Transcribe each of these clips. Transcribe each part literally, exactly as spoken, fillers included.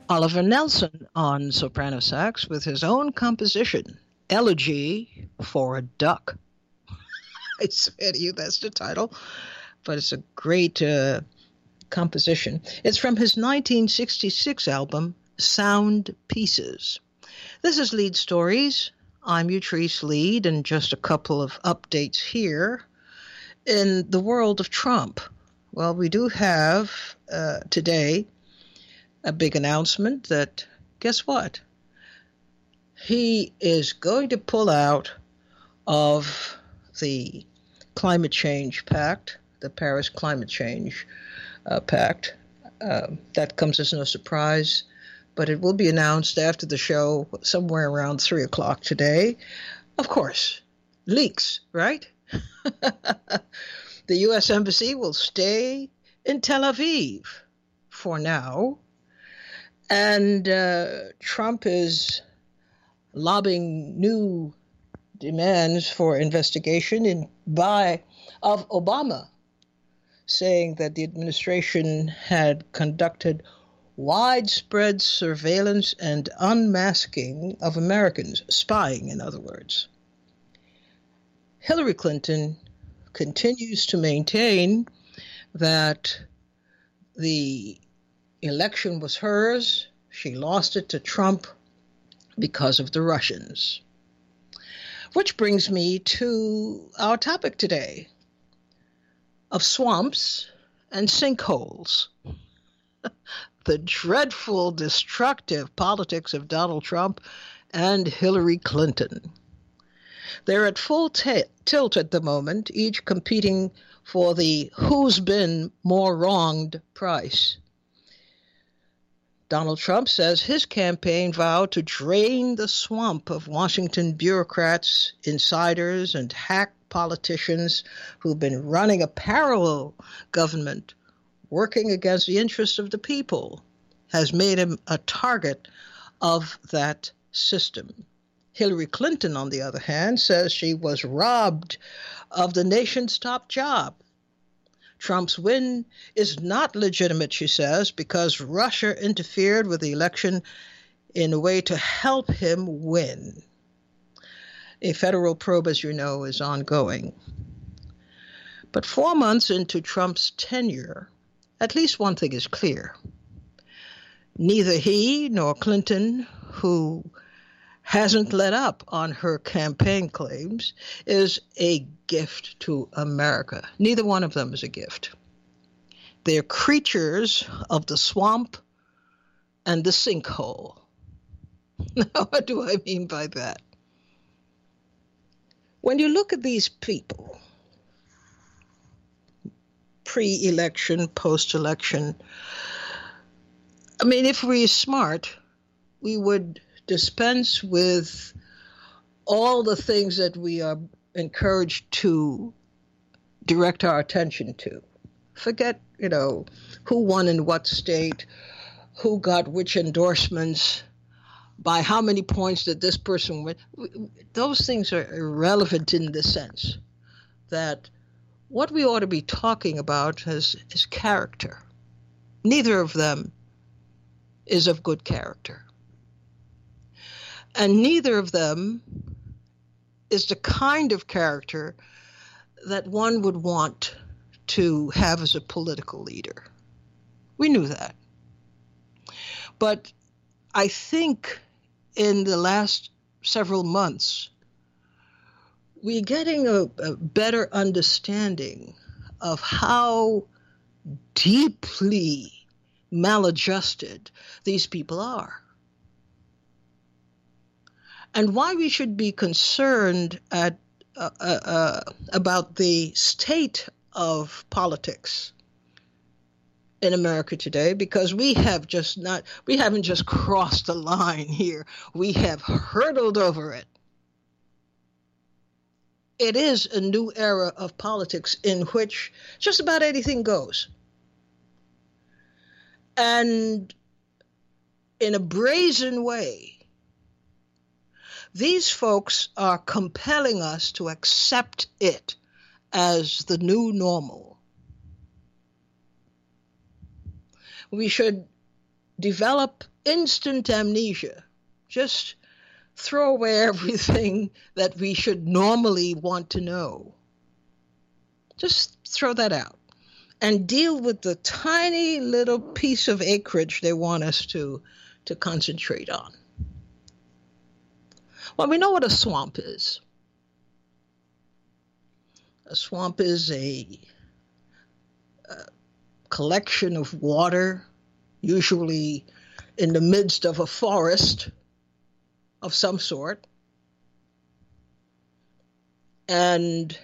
Oliver Nelson on soprano sax with his own composition, Elegy for a Duck. I swear to you, that's the title, but it's a great uh, composition. It's from his nineteen sixty-six album, Sound Pieces. This is Lead Stories. I'm Utrice Lead, and just a couple of updates here. In the world of Trump, well, we do have uh, today a big announcement that, guess what? He is going to pull out of the Climate Change Pact, the Paris Climate Change uh, Pact. Uh, that comes as no surprise, but it will be announced after the show somewhere around three o'clock today. Of course, leaks, right? The U S Embassy will stay in Tel Aviv for now. And uh, Trump is lobbying new demands for investigation in, by of Obama, saying that the administration had conducted widespread surveillance and unmasking of Americans, spying, in other words. Hillary Clinton continues to maintain that the election was hers. She lost it to Trump because of the Russians. Which brings me to our topic today of swamps and sinkholes. The dreadful, destructive politics of Donald Trump and Hillary Clinton. They're at full t- tilt at the moment, each competing for the who's been more wronged prize. Donald Trump says his campaign vowed to drain the swamp of Washington bureaucrats, insiders, and hack politicians who've been running a parallel government working against the interests of the people, has made him a target of that system. Hillary Clinton, on the other hand, says she was robbed of the nation's top job. Trump's win is not legitimate, she says, because Russia interfered with the election in a way to help him win. A federal probe, as you know, is ongoing. But four months into Trump's tenure, at least one thing is clear. Neither he nor Clinton, who hasn't let up on her campaign claims, is a gift to America. Neither one of them is a gift. They're creatures of the swamp and the sinkhole. Now, what do I mean by that? When you look at these people, pre-election, post-election, I mean, if we're smart, we would dispense with all the things that we are encouraged to direct our attention to. Forget, you know, who won in what state, who got which endorsements, by how many points did this person win. Those things are irrelevant in the sense that what we ought to be talking about is, is character. Neither of them is of good character. And neither of them is the kind of character that one would want to have as a political leader. We knew that. But I think in the last several months, we're getting a, a better understanding of how deeply maladjusted these people are. And why we should be concerned at, uh, uh, about the state of politics in America today, because we have just not, we haven't just crossed the line here. We have hurtled over it. It is a new era of politics in which just about anything goes. And in a brazen way, these folks are compelling us to accept it as the new normal. We should develop instant amnesia. Just throw away everything that we should normally want to know. Just throw that out and deal with the tiny little piece of acreage they want us to, to concentrate on. Well, we know what a swamp is. A swamp is a, a collection of water, usually in the midst of a forest of some sort. And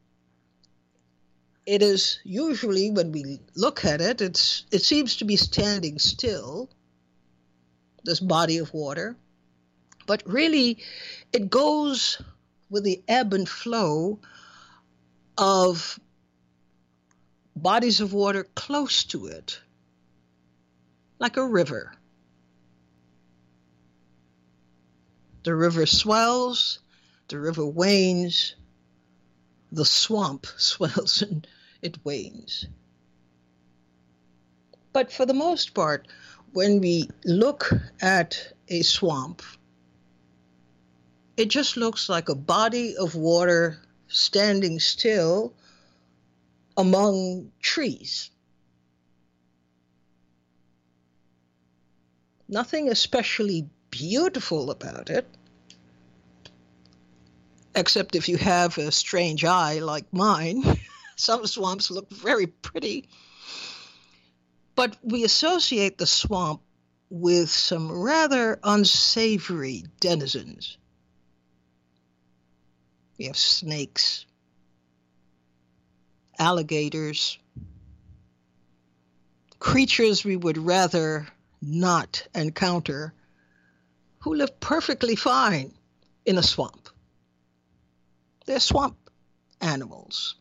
it is usually, when we look at it, it's it seems to be standing still, this body of water. But really, it goes with the ebb and flow of bodies of water close to it, like a river. The river swells, the river wanes, the swamp swells and it wanes. But for the most part, when we look at a swamp, it just looks like a body of water standing still among trees. Nothing especially beautiful about it, except if you have a strange eye like mine. Some swamps look very pretty. But we associate the swamp with some rather unsavory denizens. We have snakes, alligators, creatures we would rather not encounter, who live perfectly fine in a swamp. They're swamp animals.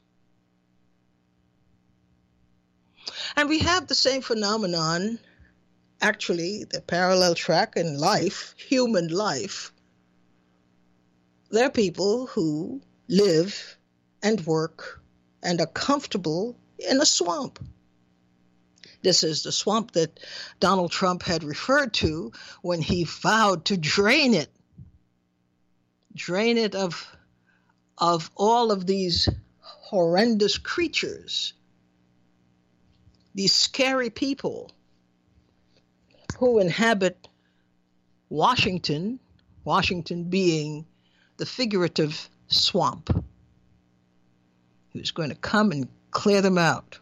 And we have the same phenomenon, actually, the parallel track in life, human life. There are people who live and work and are comfortable in a swamp. This is the swamp that Donald Trump had referred to when he vowed to drain it. Drain it of, of all of these horrendous creatures, these scary people who inhabit Washington, Washington being the figurative swamp. He was going to come and clear them out,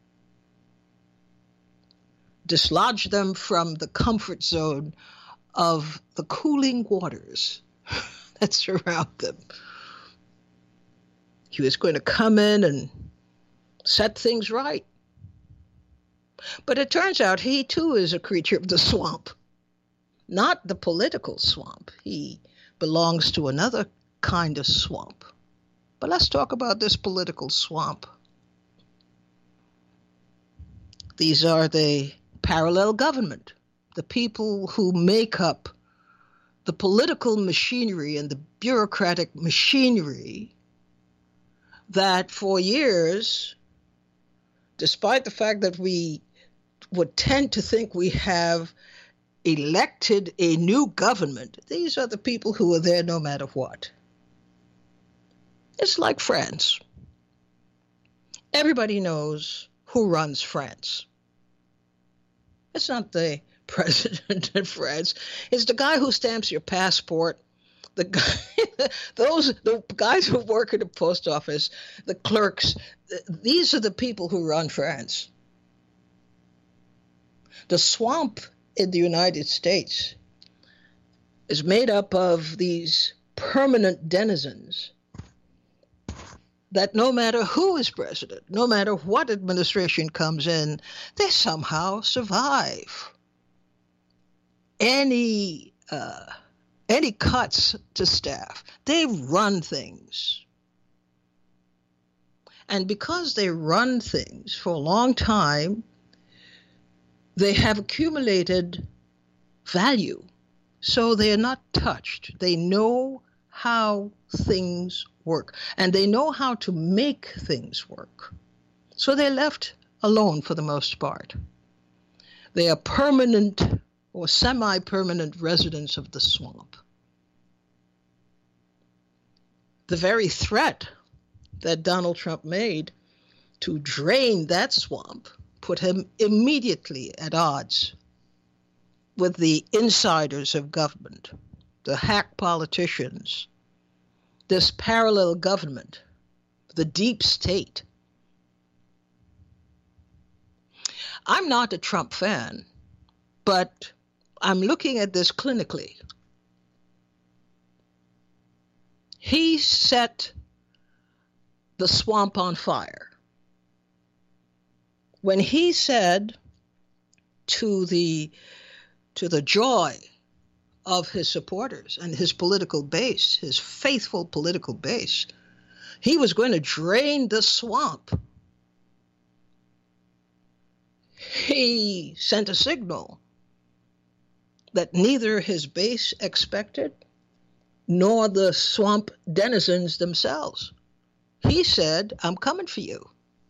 dislodge them from the comfort zone of the cooling waters that surround them. He was going to come in and set things right. But it turns out he too is a creature of the swamp, not the political swamp. He belongs to another kind of swamp. But let's talk about this political swamp. These are the parallel government, the people who make up the political machinery and the bureaucratic machinery that for years, despite the fact that we would tend to think we have elected a new government, these are the people who are there no matter what. It's like France. Everybody knows who runs France. It's not the president of France. It's the guy who stamps your passport, the guy, those the guys who work at the post office, the clerks. These are the people who run France. The swamp in the United States is made up of these permanent denizens that no matter who is president, no matter what administration comes in, they somehow survive. Any uh, any cuts to staff, they run things. And because they run things for a long time, they have accumulated value. So they are not touched. They know how things work, and they know how to make things work. So they're left alone for the most part. They are permanent or semi-permanent residents of the swamp. The very threat that Donald Trump made to drain that swamp put him immediately at odds with the insiders of government, the hack politicians, this parallel government, the deep state. I'm not a Trump fan, but I'm looking at this clinically. He set the swamp on fire when he said to the to the joy of his supporters and his political base, his faithful political base, he was going to drain the swamp. He sent a signal that neither his base expected nor the swamp denizens themselves. He said, I'm coming for you.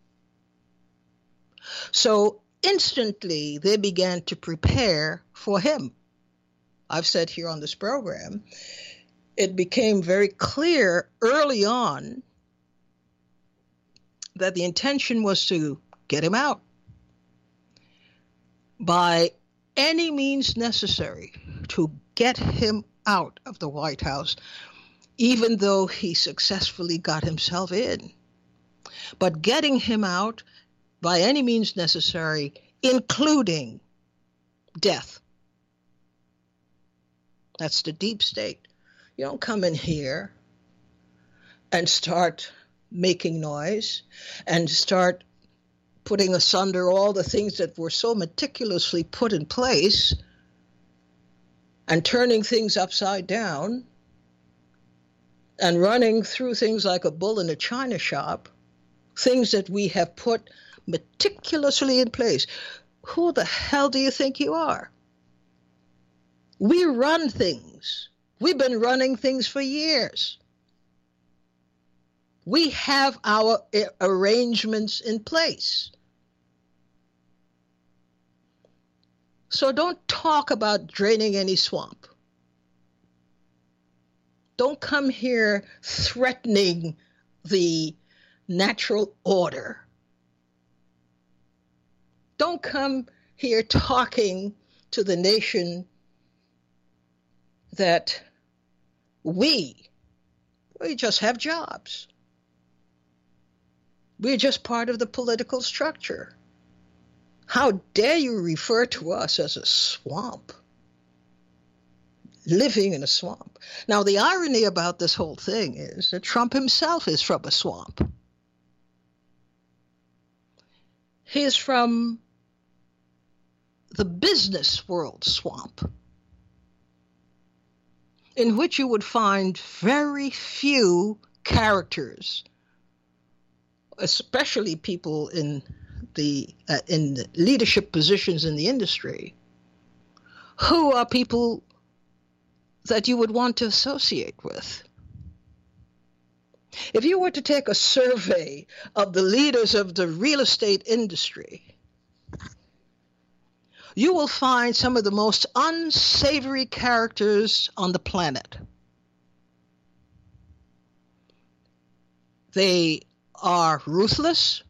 So instantly they began to prepare for him. I've said here on this program, it became very clear early on that the intention was to get him out by any means necessary, to get him out of the White House, even though he successfully got himself in. But getting him out by any means necessary, including death. That's the deep state. You don't come in here and start making noise and start putting asunder all the things that were so meticulously put in place and turning things upside down and running through things like a bull in a china shop, things that we have put meticulously in place. Who the hell do you think you are? We run things. We've been running things for years. We have our arrangements in place. So don't talk about draining any swamp. Don't come here threatening the natural order. Don't come here talking to the nation that we, we just have jobs. We're just part of the political structure. How dare you refer to us as a swamp? Living in a swamp. Now, the irony about this whole thing is that Trump himself is from a swamp. He is from the business world swamp, in which you would find very few characters, especially people in the uh, in the leadership positions in the industry, who are people that you would want to associate with. If you were to take a survey of the leaders of the real estate industry, you will find some of the most unsavory characters on the planet. They are ruthless.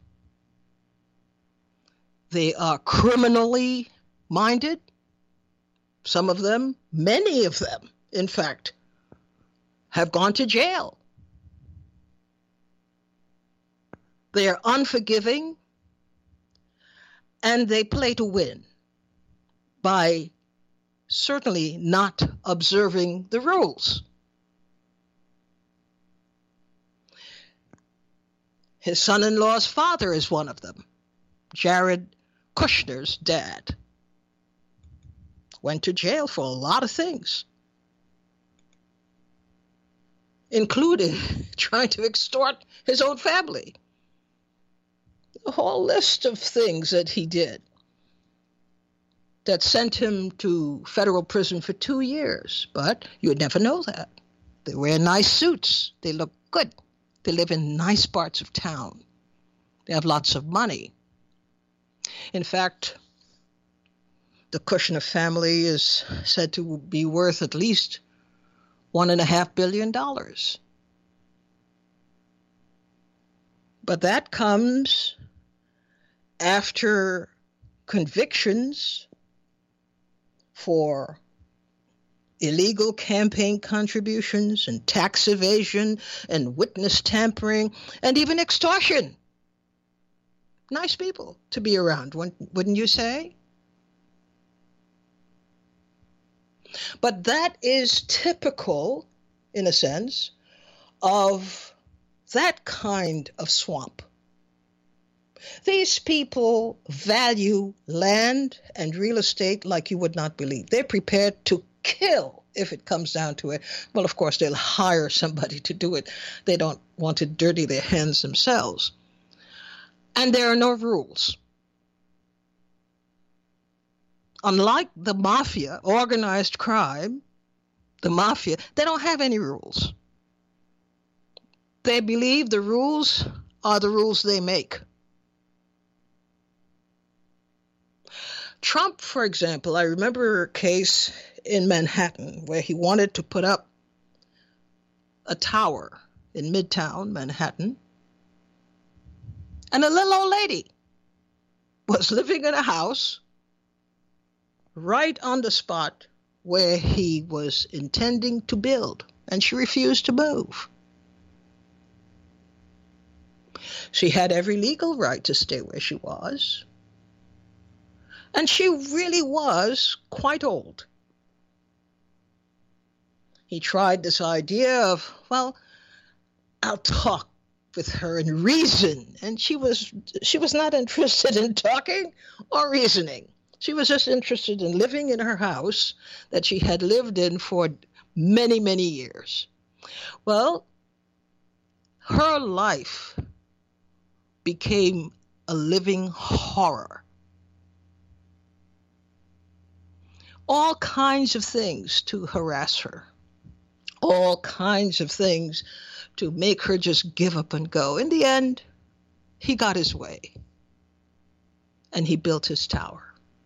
They are criminally minded. Some of them, many of them, in fact, have gone to jail. They are unforgiving, and they play to win by certainly not observing the rules. His son-in-law's father is one of them. Jared Kushner's dad went to jail for a lot of things, including trying to extort his own family. A whole list of things that he did that sent him to federal prison for two years. But you would never know that. They wear nice suits. They look good. They live in nice parts of town. They have lots of money. In fact, The Kushner family is said to be worth at least one and a half billion dollars. But that comes after convictions for illegal campaign contributions and tax evasion and witness tampering and even extortion. Nice people to be around, wouldn't you say? But that is typical, in a sense, of that kind of swamp. These people value land and real estate like you would not believe. They're prepared to kill if it comes down to it. Well, of course, they'll hire somebody to do it. They don't want to dirty their hands themselves. And there are no rules. Unlike the mafia, organized crime, the mafia, they don't have any rules. They believe the rules are the rules they make. Trump, for example, I remember a case in Manhattan where he wanted to put up a tower in Midtown Manhattan. And a little old lady was living in a house right on the spot where he was intending to build, and she refused to move. She had every legal right to stay where she was, and she really was quite old. He tried this idea of, well, I'll talk with her and reason, and she was she was not interested in talking or reasoning. She was just interested in living in her house that she had lived in for many, many years. Well, her life became a living horror. All kinds of things to harass her. All kinds of things to make her just give up and go. In the end, he got his way, and he built his tower.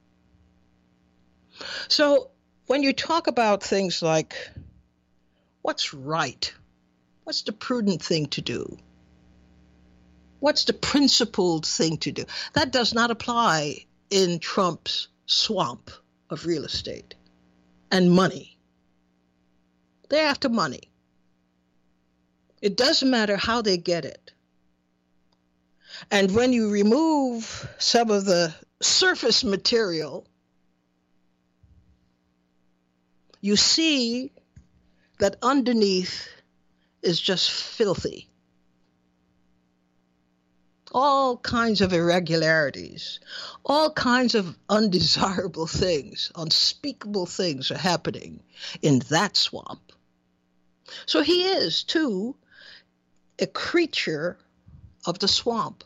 So when you talk about things like what's right, what's the prudent thing to do, what's the principled thing to do, that does not apply in Trump's swamp of real estate and money. They're after money. It doesn't matter how they get it. And when you remove some of the surface material, you see that underneath is just filthy. All kinds of irregularities, all kinds of undesirable things, unspeakable things are happening in that swamp. So he is, too, a creature of the swamp.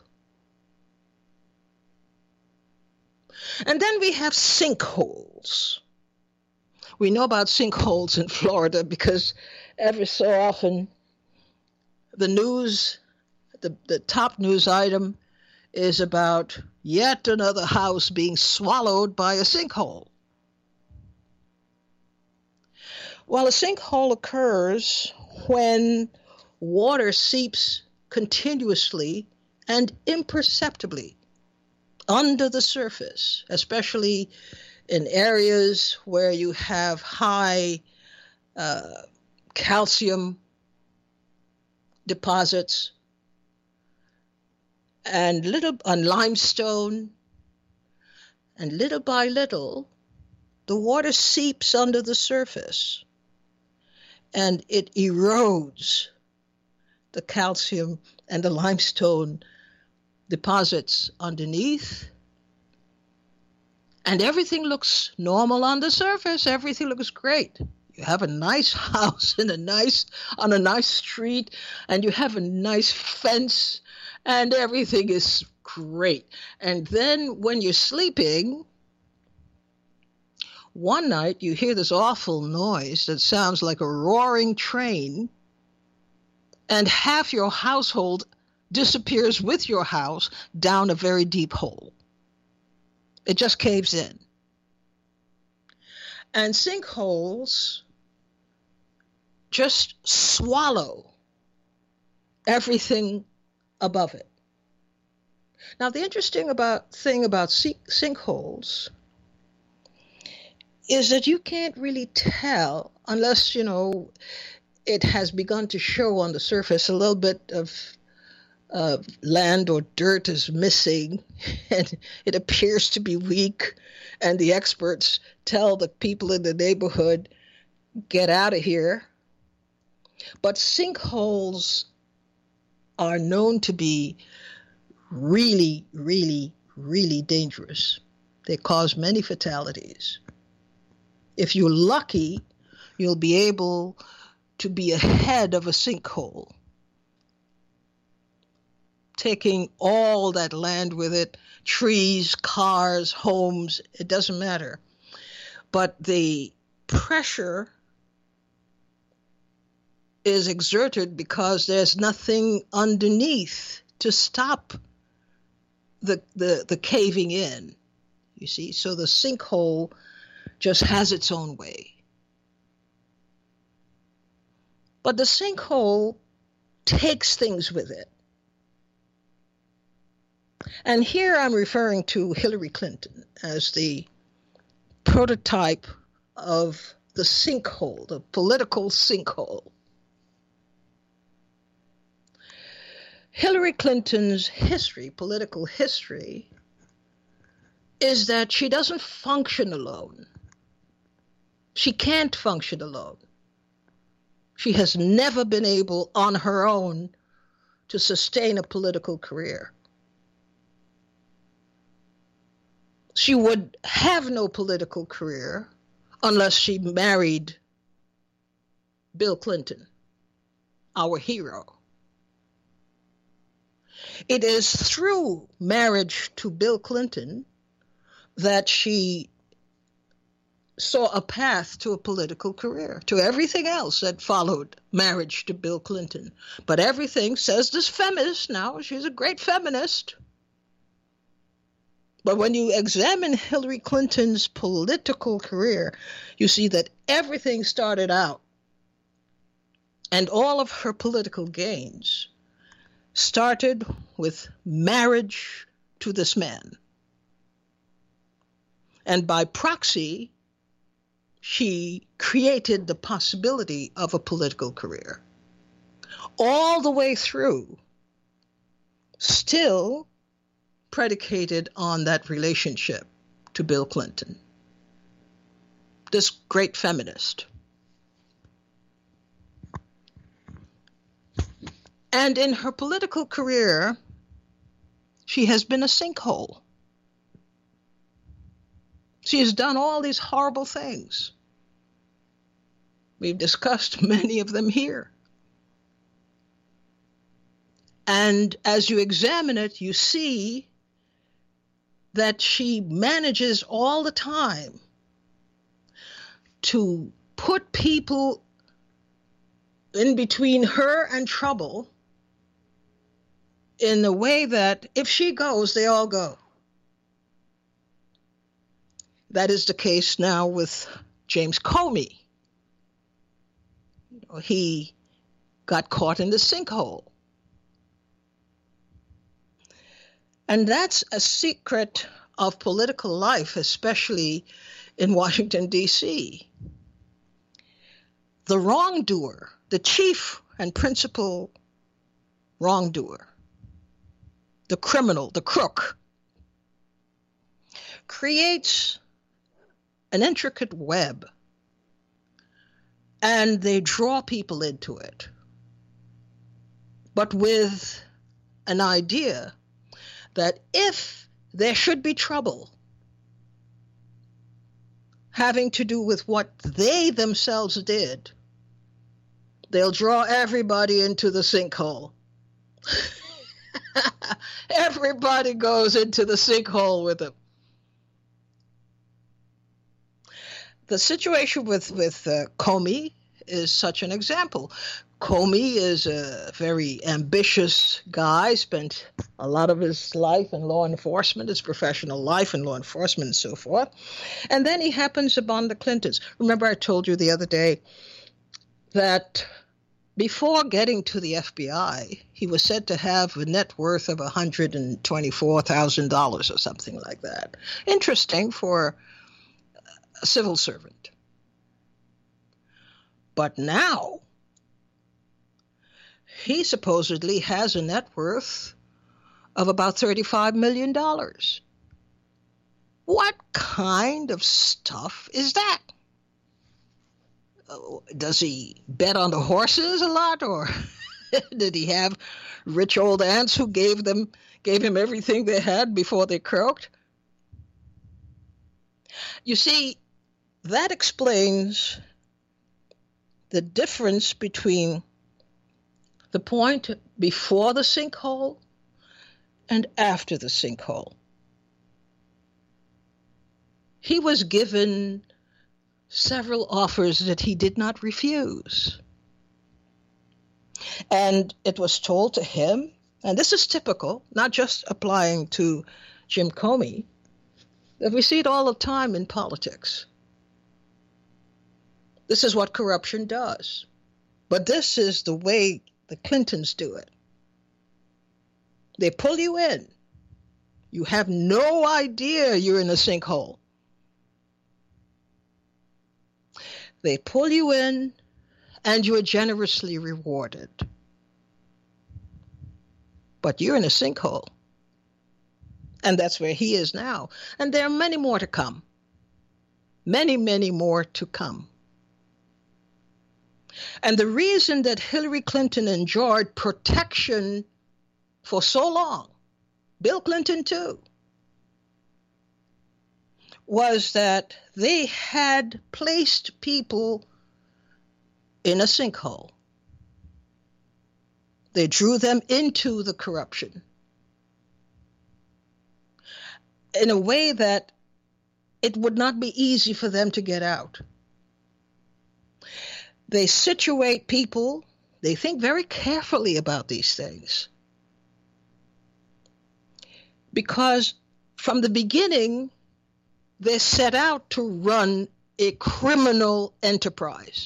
And then we have sinkholes. We know about sinkholes in Florida because every so often the news, the, the top news item is about yet another house being swallowed by a sinkhole. Well, a sinkhole occurs when water seeps continuously and imperceptibly under the surface, especially in areas where you have high uh, calcium deposits and little on limestone, and little by little, the water seeps under the surface and it erodes the calcium and the limestone deposits underneath. And everything looks normal on the surface. Everything looks great. You have a nice house in a nice on a nice street, and you have a nice fence, and everything is great. And then when you're sleeping, one night you hear this awful noise that sounds like a roaring train, and half your household disappears with your house down a very deep hole. It just caves in. And sinkholes just swallow everything above it. Now, the interesting about thing about sink, sinkholes is that you can't really tell unless, you know, it has begun to show on the surface a little bit of uh, land or dirt is missing and it appears to be weak. And the experts tell the people in the neighborhood, get out of here. But sinkholes are known to be really, really, really dangerous. They cause many fatalities. If you're lucky, you'll be able to be ahead of a sinkhole, taking all that land with it, trees, cars, homes, it doesn't matter. But the pressure is exerted because there's nothing underneath to stop the, the, the caving in, you see. So the sinkhole just has its own way. But the sinkhole takes things with it. And here I'm referring to Hillary Clinton as the prototype of the sinkhole, the political sinkhole. Hillary Clinton's history, political history, is that she doesn't function alone. She can't function alone. She has never been able on her own to sustain a political career. She would have no political career unless she married Bill Clinton, our hero. It is through marriage to Bill Clinton that she saw a path to a political career, to everything else that followed marriage to Bill Clinton. But everything, says this feminist now, she's a great feminist. But when you examine Hillary Clinton's political career, you see that everything started out, and all of her political gains started with marriage to this man. And by proxy, she created the possibility of a political career. All the way through, still predicated on that relationship to Bill Clinton, this great feminist. And in her political career, she has been a sinkhole. She has done all these horrible things. We've discussed many of them here. And as you examine it, you see that she manages all the time to put people in between her and trouble in a way that if she goes, they all go. That is the case now with James Comey. You know, he got caught in the sinkhole. And that's a secret of political life, especially in Washington, D C. The wrongdoer, the chief and principal wrongdoer, the criminal, the crook, creates an intricate web, and they draw people into it, but with an idea that if there should be trouble having to do with what they themselves did, they'll draw everybody into the sinkhole. Everybody goes into the sinkhole with them. The situation with, with uh, Comey is such an example. Comey is a very ambitious guy, spent a lot of his life in law enforcement, his professional life in law enforcement and so forth. And then he happens upon the Clintons. Remember, I told you the other day that before getting to the F B I, he was said to have a net worth of one hundred twenty-four thousand dollars or something like that. Interesting for a civil servant. But now, he supposedly has a net worth of about thirty-five million dollars. What kind of stuff is that? Does he bet on the horses a lot, or did he have rich old aunts who gave them gave him everything they had before they croaked? You see, that explains the difference between the point before the sinkhole and after the sinkhole. He was given several offers that he did not refuse. And it was told to him, and this is typical, not just applying to Jim Comey, that we see it all the time in politics. This is what corruption does. But this is the way the Clintons do it. They pull you in. You have no idea you're in a sinkhole. They pull you in, and you are generously rewarded. But you're in a sinkhole. And that's where he is now. And there are many more to come. Many, many more to come. And the reason that Hillary Clinton enjoyed protection for so long, Bill Clinton too, was that they had placed people in a sinkhole. They drew them into the corruption in a way that it would not be easy for them to get out. They situate people, they think very carefully about these things. Because from the beginning, they set out to run a criminal enterprise.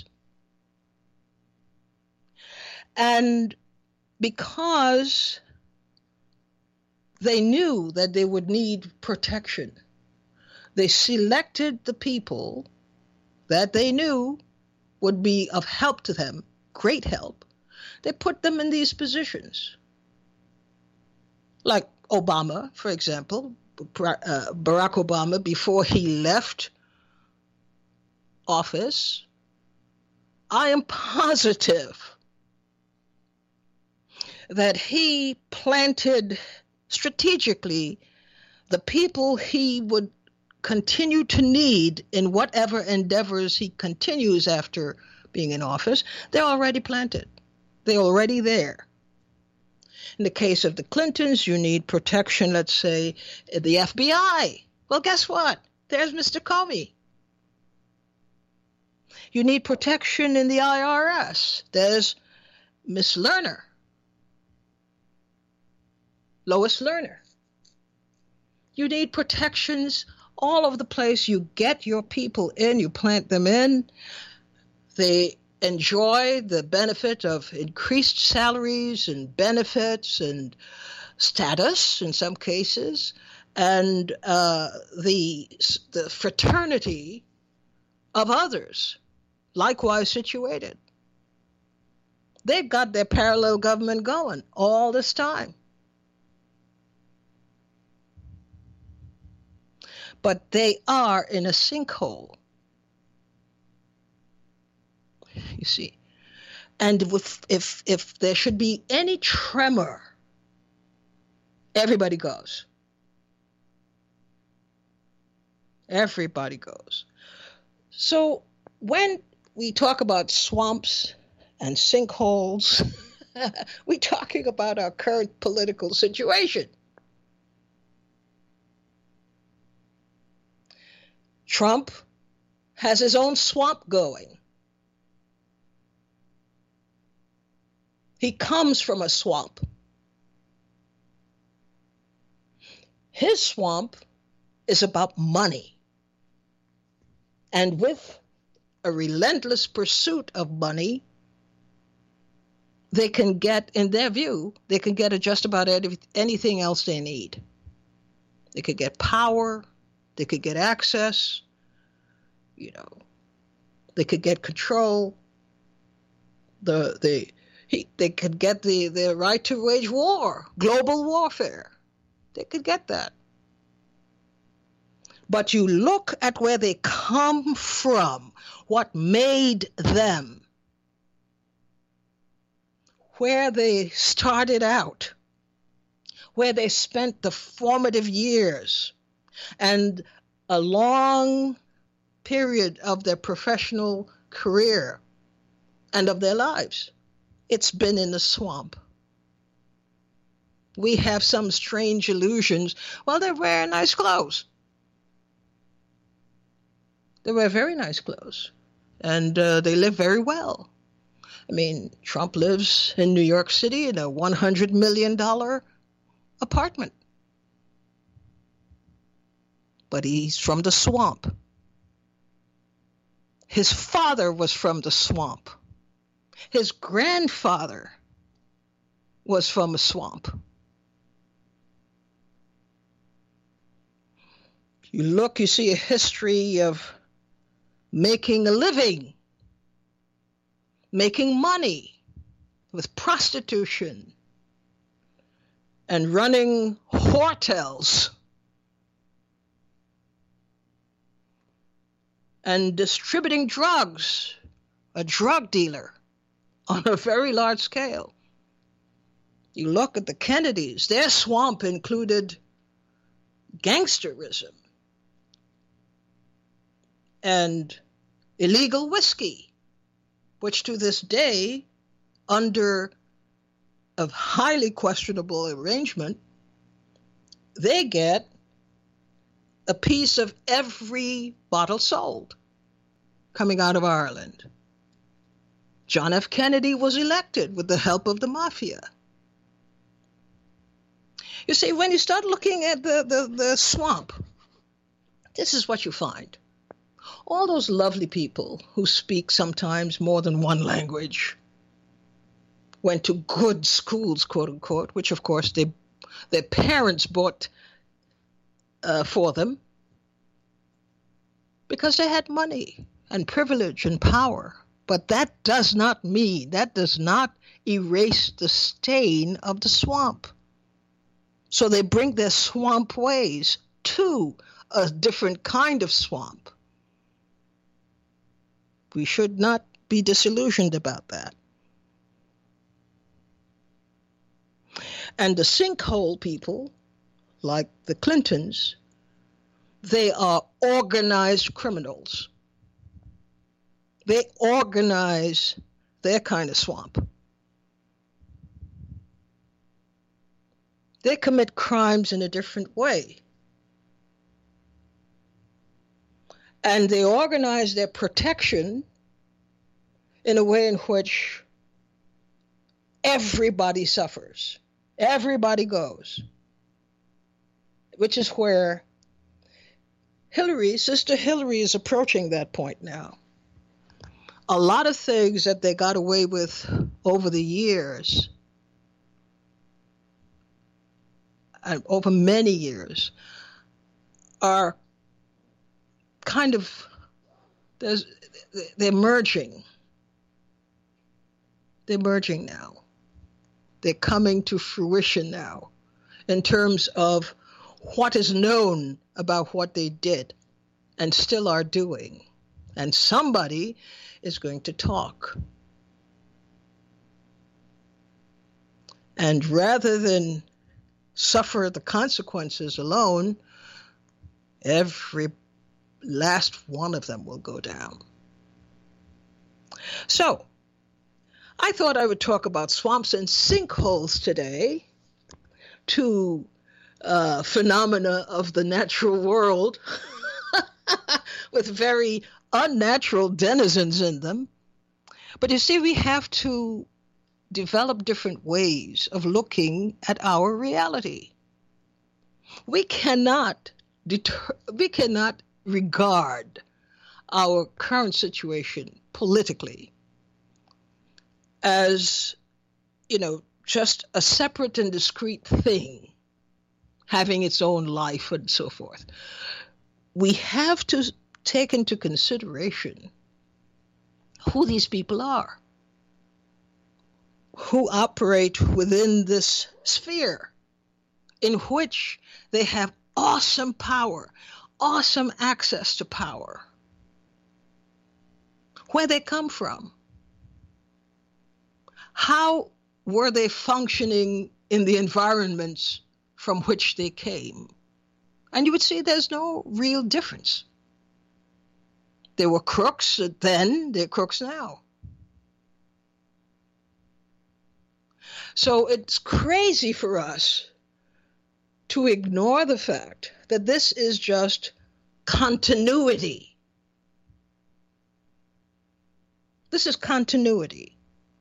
And because they knew that they would need protection, they selected the people that they knew would be of help to them, great help. They put them in these positions. Like Obama, for example, Barack Obama, before he left office, I am positive that he planted strategically the people he would continue to need in whatever endeavors he continues after being in office. They're already planted. They're already there. In the case of the Clintons, you need protection, let's say, the F B I. Well, guess what? There's Mister Comey. You need protection in the I R S. There's Miss Lerner, Lois Lerner. You need protections all over the place. You get your people in, you plant them in. They enjoy the benefit of increased salaries and benefits and status in some cases, and uh, the, the fraternity of others, likewise situated. They've got their parallel government going all this time. But they are in a sinkhole. You see, and if, if if there should be any tremor, everybody goes. Everybody goes. So when we talk about swamps and sinkholes, we're talking about our current political situation. Trump has his own swamp going. He comes from a swamp. His swamp is about money. And with a relentless pursuit of money, they can get, in their view, they can get just about anything else they need. They could get power, they could get access, you know, they could get control, the the he, they could get the, the right to wage war, global warfare. They could get that. But you look at where they come from, what made them, where they started out, where they spent the formative years and a long period of their professional career and of their lives. It's been in the swamp. We have some strange illusions. Well, they're wearing nice clothes. They wear very nice clothes. And uh, they live very well. I mean, Trump lives in New York City in a one hundred million dollars apartment. But he's from the swamp. His father was from the swamp. His grandfather was from a swamp. You look, you see a history of making a living, making money with prostitution and running hotels and distributing drugs, a drug dealer on a very large scale. You look at the Kennedys, their swamp included gangsterism and illegal whiskey, which to this day, under a highly questionable arrangement, they get a piece of every bottle sold coming out of Ireland. John F. Kennedy was elected with the help of the mafia. You see, when you start looking at the, the, the swamp, this is what you find. All those lovely people who speak sometimes more than one language, went to good schools, quote unquote, which of course they, their parents bought uh, for them because they had money and privilege and power. But that does not mean, that does not erase the stain of the swamp. So they bring their swamp ways to a different kind of swamp. We should not be disillusioned about that. And the sinkhole people, like the Clintons, they are organized criminals. They organize their kind of swamp. They commit crimes in a different way. And they organize their protection in a way in which everybody suffers. Everybody goes. Which is where Hillary, Sister Hillary, is approaching that point now. A lot of things that they got away with over the years, and over many years, are kind of, there's, they're merging. They're merging now. They're coming to fruition now in terms of what is known about what they did and still are doing. And somebody is going to talk. And rather than suffer the consequences alone, every last one of them will go down. So, I thought I would talk about swamps and sinkholes today, two uh, phenomena of the natural world with very unnatural denizens in them. But you see, we have to develop different ways of looking at our reality. We cannot deter, we cannot regard our current situation politically as, you know, just a separate and discrete thing, having its own life and so forth. We have to take into consideration who these people are, who operate within this sphere in which they have awesome power, awesome access to power, where they come from. How were they functioning in the environments from which they came? And you would see there's no real difference. They were crooks then, they're crooks now. So it's crazy for us to ignore the fact that this is just continuity. This is continuity.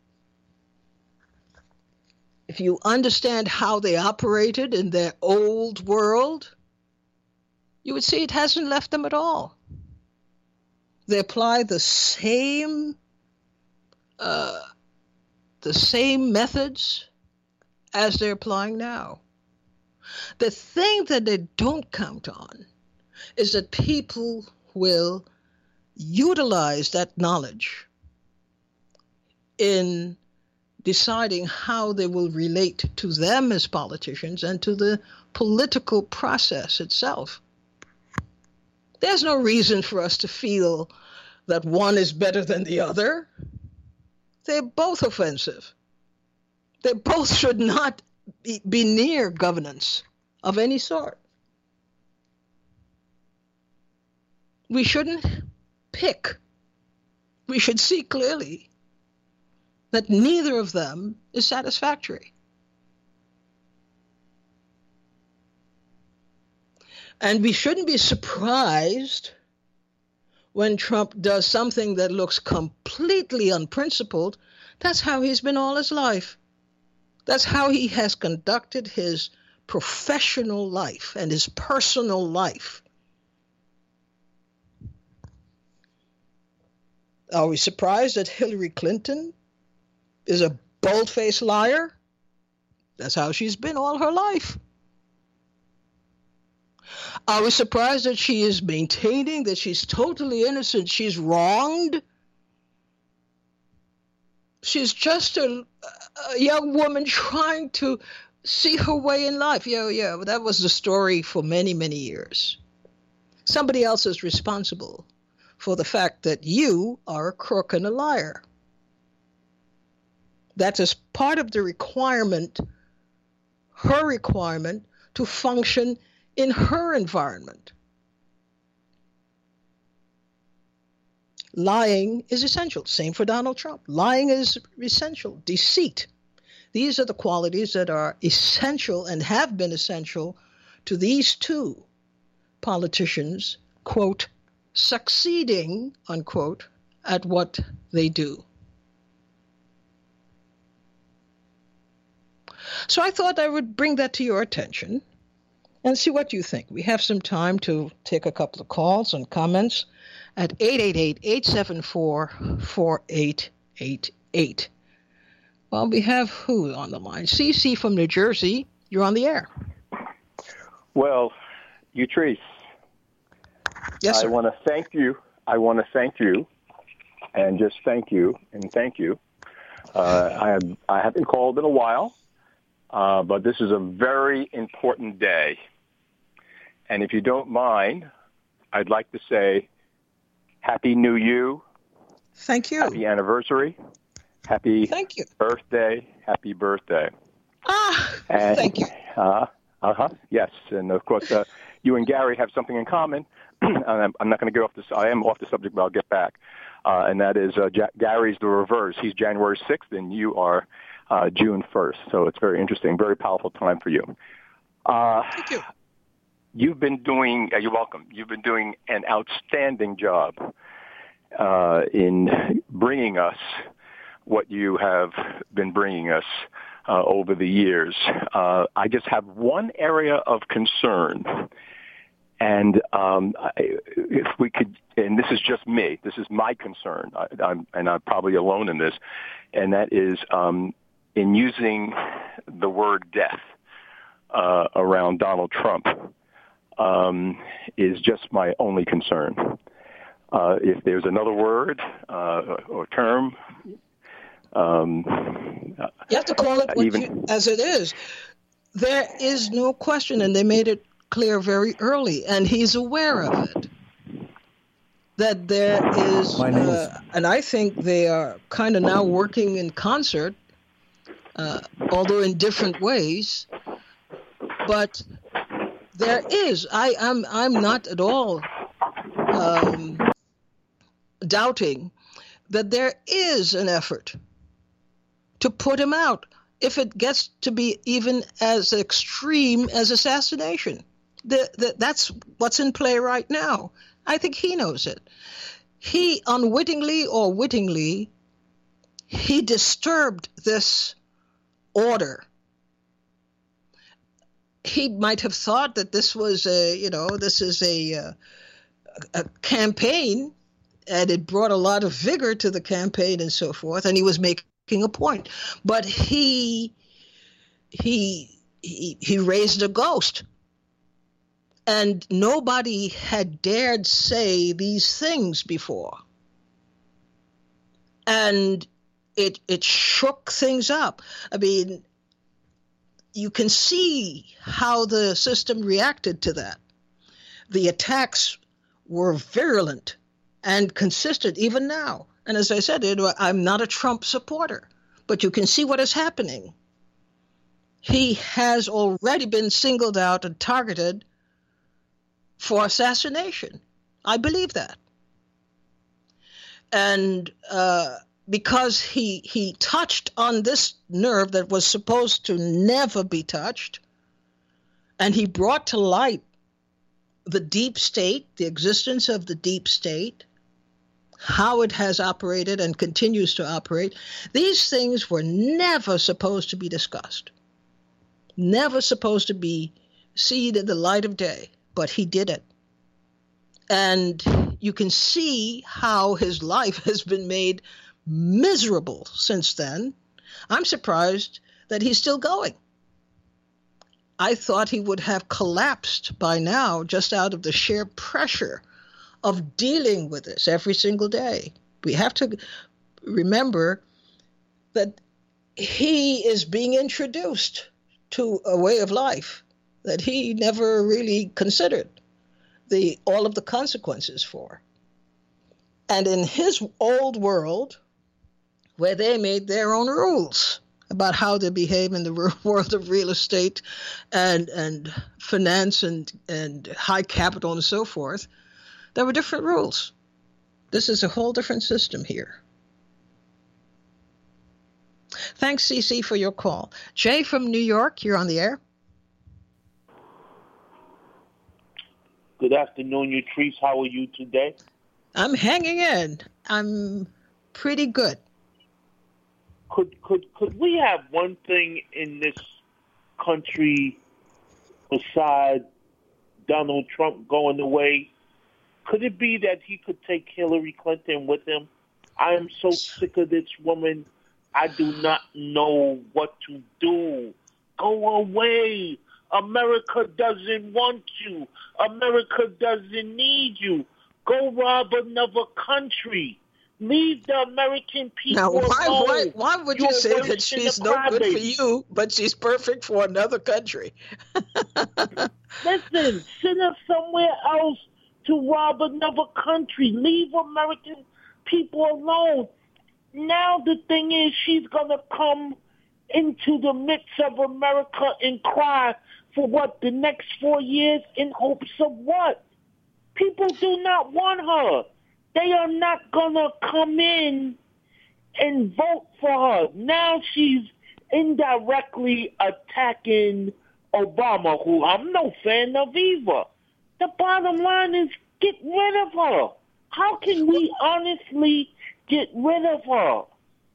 If you understand how they operated in their old world, you would see it hasn't left them at all. They apply the same uh, the same methods as they're applying now. The thing that they don't count on is that people will utilize that knowledge in deciding how they will relate to them as politicians and to the political process itself. There's no reason for us to feel that one is better than the other. They're both offensive. They both should not be, be near governance of any sort. We shouldn't pick. We should see clearly that neither of them is satisfactory. And we shouldn't be surprised when Trump does something that looks completely unprincipled. That's how he's been all his life. That's how he has conducted his professional life and his personal life. Are we surprised that Hillary Clinton is a bold-faced liar? That's how she's been all her life. Are we surprised that she is maintaining that she's totally innocent? She's wronged. She's just a, a young woman trying to see her way in life. Yeah, yeah, that was the story for many, many years. Somebody else is responsible for the fact that you are a crook and a liar. That is part of the requirement, her requirement, to function in her environment. Lying is essential. Same for Donald Trump. Lying is essential. Deceit. These are the qualities that are essential and have been essential to these two politicians, quote, succeeding, unquote, at what they do. So I thought I would bring that to your attention and see what you think. We have some time to take a couple of calls and comments at eight eight eight, eight seven four, four eight eight eight. Well, we have who on the line? Cece from New Jersey. You're on the air. Well, Utrice, yes, sir. I want to thank you. I want to thank you and just thank you and thank you. Uh, I, have, I haven't called in a while, uh, but this is a very important day. And if you don't mind, I'd like to say Happy New You. Thank you. Happy anniversary. Happy thank you. birthday. Happy birthday. Ah, and, thank you. Uh, uh-huh, yes. And, of course, uh, you and Gary have something in common. and I'm, I'm not going to get off this. I am off the subject, but I'll get back. Uh, and that is uh, Ja- Gary's the reverse. He's January sixth, and you are uh, June first. So it's very interesting, very powerful time for you. Uh, thank you. You've been doing, uh, you're welcome, you've been doing an outstanding job uh, in bringing us what you have been bringing us uh, over the years. Uh, I just have one area of concern. And um, I, if we could, and this is just me, this is my concern, I, I'm, and I'm probably alone in this, and that is um, in using the word death uh, around Donald Trump um, is just my only concern. Uh, if there's another word uh, or term, um, you have to call it what even, you, as it is. There is no question, and they made it clear very early, and he's aware of it, that there is, uh, and I think they are kind of now working in concert, uh, although in different ways, but there is, I, I'm, I'm not at all um, doubting that there is an effort to put him out, if it gets to be even as extreme as assassination. The, the, that's what's in play right now. I think he knows it. He unwittingly or wittingly, he disturbed this order. He might have thought that this was a, you know, this is a, a, a campaign, and it brought a lot of vigor to the campaign and so forth, and he was making a point. But he, he, he, he raised a ghost. And nobody had dared say these things before. And it it shook things up. I mean, you can see how the system reacted to that. The attacks were virulent and consistent even now. And as I said, it, I'm not a Trump supporter, but you can see what is happening. He has already been singled out and targeted for assassination. I believe that. And uh, because he he touched on this nerve that was supposed to never be touched, and he brought to light the deep state, the existence of the deep state, how it has operated and continues to operate, these things were never supposed to be discussed, never supposed to be seen in the light of day. But he did it. And you can see how his life has been made miserable since then. I'm surprised that he's still going. I thought he would have collapsed by now just out of the sheer pressure of dealing with this every single day. We have to remember that he is being introduced to a way of life that he never really considered the all of the consequences for. And in his old world, where they made their own rules about how to behave in the world of real estate and and finance and, and high capital and so forth, there were different rules. This is a whole different system here. Thanks, Cece, for your call. Jay from New York, you're on the air. Good afternoon, Yatrice. How are you today? I'm hanging in. I'm pretty good. Could could could we have one thing in this country besides Donald Trump going away? Could it be that he could take Hillary Clinton with him? I am so sick of this woman. I do not know what to do. Go away. America doesn't want you. America doesn't need you. Go rob another country. Leave the American people now, why, alone. Why, why would you, you say that she's no good for you, but she's perfect for another country? Listen, send her somewhere else to rob another country. Leave American people alone. Now the thing is, she's going to come into the midst of America and cry for what, the next four years in hopes of what? People do not want her. They are not going to come in and vote for her. Now she's indirectly attacking Obama, who I'm no fan of either. The bottom line is get rid of her. How can we honestly get rid of her?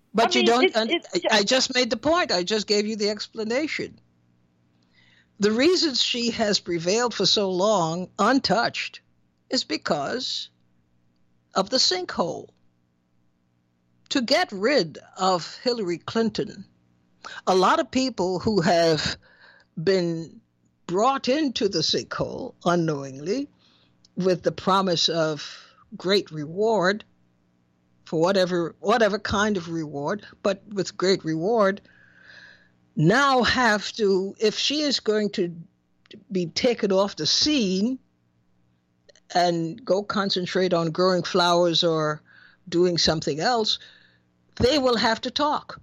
But I you mean, don't. it's, un- it's I I just made the point. I just gave you the explanation. The reason she has prevailed for so long untouched is because of the sinkhole. To get rid of Hillary Clinton, a lot of people who have been brought into the sinkhole unknowingly with the promise of great reward for whatever whatever kind of reward, but with great reward, now have to, if she is going to be taken off the scene and go concentrate on growing flowers or doing something else, they will have to talk.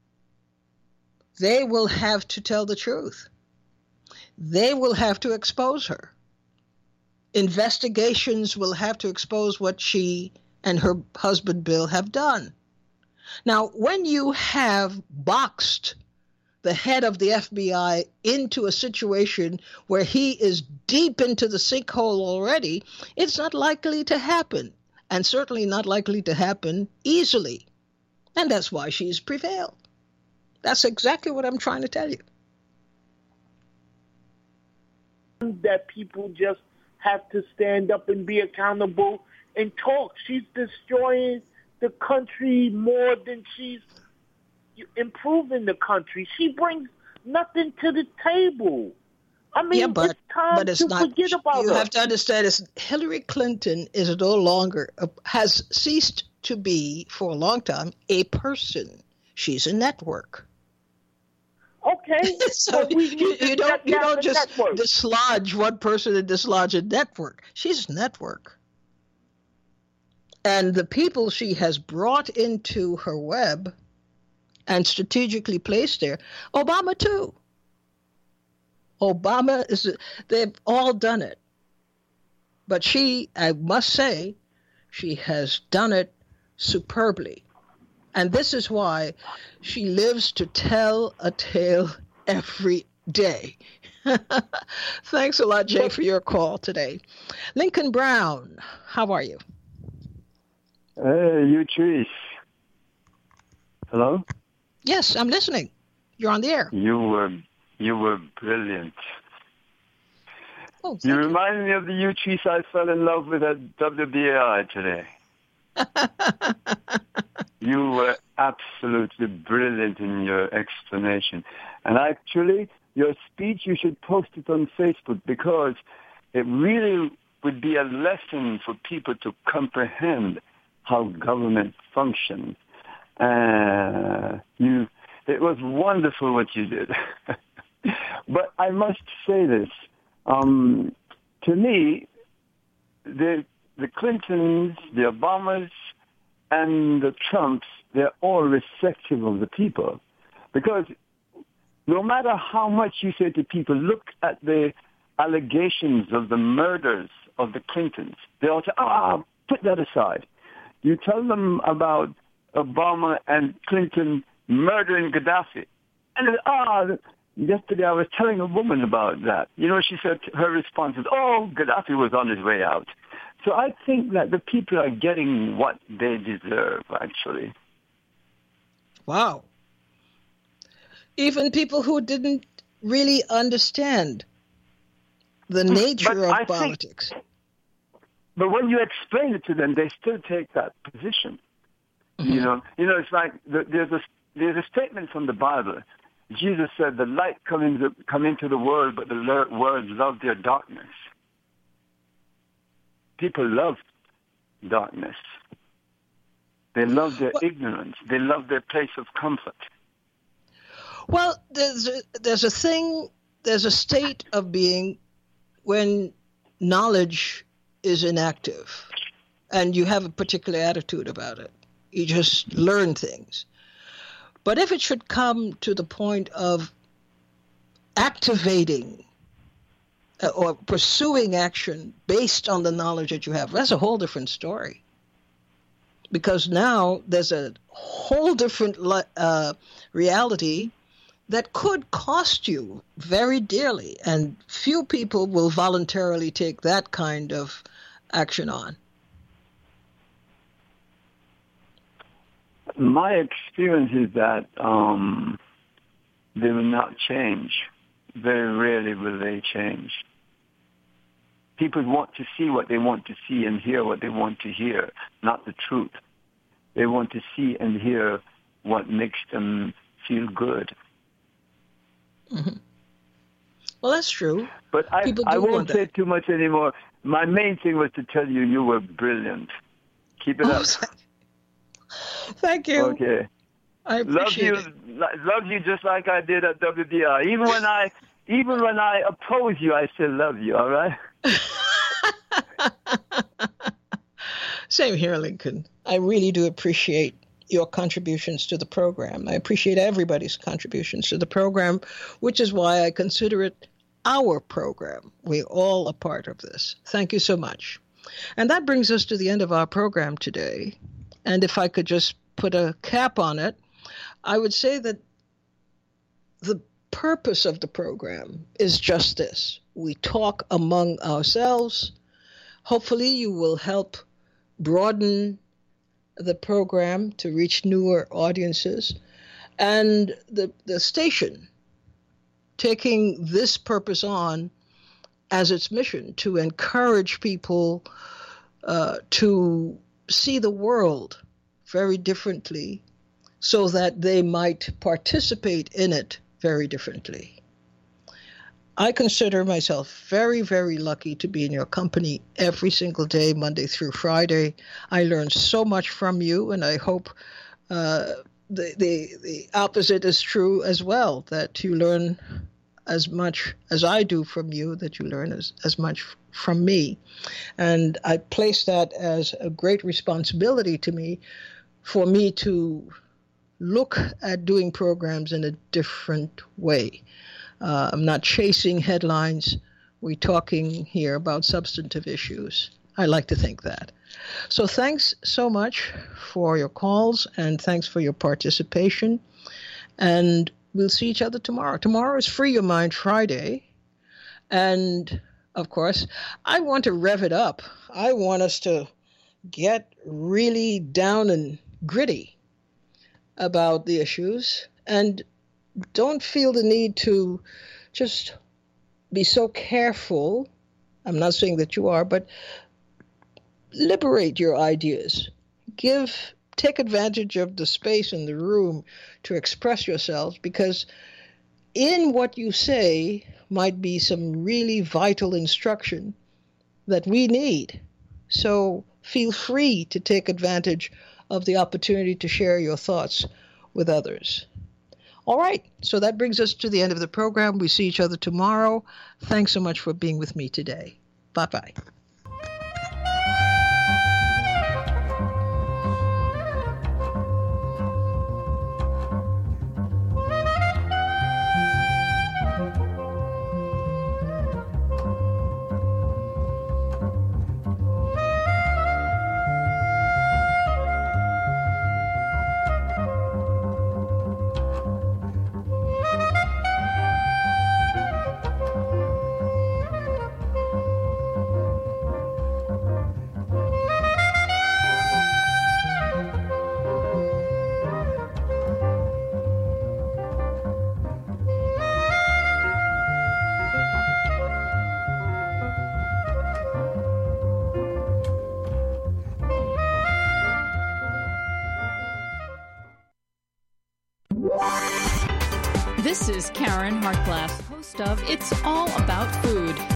They will have to tell the truth. They will have to expose her. Investigations will have to expose what she and her husband Bill have done. Now, when you have boxed the head of the F B I into a situation where he is deep into the sinkhole already, it's not likely to happen, and certainly not likely to happen easily. And that's why she's prevailed. That's exactly what I'm trying to tell you. That people just have to stand up and be accountable and talk. She's destroying the country more than she's improving the country. She brings nothing to the table. I mean, yeah, but, it's time but it's to not, forget about you her. have to understand this. Hillary Clinton is no longer, a, has ceased to be, for a long time, a person. She's a network. Okay. So but we you, need to you don't shut you down don't the just network. dislodge one person and dislodge a network. She's a network. And the people she has brought into her web and strategically placed there, Obama too. Obama is, they've all done it. But she, I must say, she has done it superbly. And this is why she lives to tell a tale every day. Thanks a lot, Jay, for your call today. Lincoln Brown, how are you? Hey, you trees. Hello? Yes, I'm listening. You're on the air. You were you were brilliant. Oh, thank You you. reminded me of the U trees I fell in love with at W B A I today. You were absolutely brilliant in your explanation. And actually, your speech, you should post it on Facebook because it really would be a lesson for people to comprehend how government functions. Uh, you, it was wonderful what you did. But I must say this. Um, to me, the the Clintons, the Obamas, and the Trumps, they're all reflective of the people. Because no matter how much you say to people, look at the allegations of the murders of the Clintons, they all say, ah, put that aside. You tell them about Obama and Clinton murdering Gaddafi. And, ah, yesterday I was telling a woman about that. You know, she said her response is, oh, Gaddafi was on his way out. So I think that the people are getting what they deserve, actually. Wow. Even people who didn't really understand the nature But of I politics. Think, but when you explain it to them, they still take that position. Mm-hmm. You know, you know, it's like the, there's a there's a statement from the Bible. Jesus said, "The light come into come into the world, but the world loved their darkness." People love darkness. They love their well, ignorance. They love their place of comfort. Well, there's a, there's a thing, there's a state of being when knowledge is inactive and you have a particular attitude about it. You just learn things. But if it should come to the point of activating or pursuing action based on the knowledge that you have, that's a whole different story. Because now there's a whole different uh, reality that could cost you very dearly, and few people will voluntarily take that kind of action on. my experience is that um, they will not change. Very rarely will they change. People want to see what they want to see and hear what they want to hear, not the truth. They want to see and hear what makes them feel good. Mm-hmm. Well, that's true. But I, I won't say too much anymore. My main thing was to tell you you were brilliant. Keep it oh, up. Thank you. Okay. I appreciate love you, it. Love you just like I did at W D R. Even when I, even when I oppose you, I still love you. All right. Same here, Lincoln. I really do appreciate your contributions to the program. I appreciate everybody's contributions to the program, which is why I consider it our program. We're all a part of this. Thank you so much. And that brings us to the end of our program today. And if I could just put a cap on it, I would say that the purpose of the program is just this. We talk among ourselves. Hopefully you will help broaden the program to reach newer audiences, and the the station taking this purpose on as its mission to encourage people uh, to see the world very differently so that they might participate in it very differently. I consider myself very, very lucky to be in your company every single day, Monday through Friday. I learn so much from you, and I hope uh, the, the the opposite is true as well, that you learn as much as I do from you, that you learn as, as much from me. And I place that as a great responsibility to me, for me to look at doing programs in a different way. Uh, I'm not chasing headlines. We're talking here about substantive issues. I like to think that. So thanks so much for your calls, and thanks for your participation. And we'll see each other tomorrow. Tomorrow is Free Your Mind Friday. And, of course, I want to rev it up. I want us to get really down and gritty about the issues, and don't feel the need to just be so careful. I'm not saying that you are, but liberate your ideas. Give, take advantage of the space in the room to express yourselves, because in what you say might be some really vital instruction that we need. So feel free to take advantage of the opportunity to share your thoughts with others. All right, so that brings us to the end of the program. We see each other tomorrow. Thanks so much for being with me today. Bye-bye. This is Karen Hartglass, host of It's All About Food.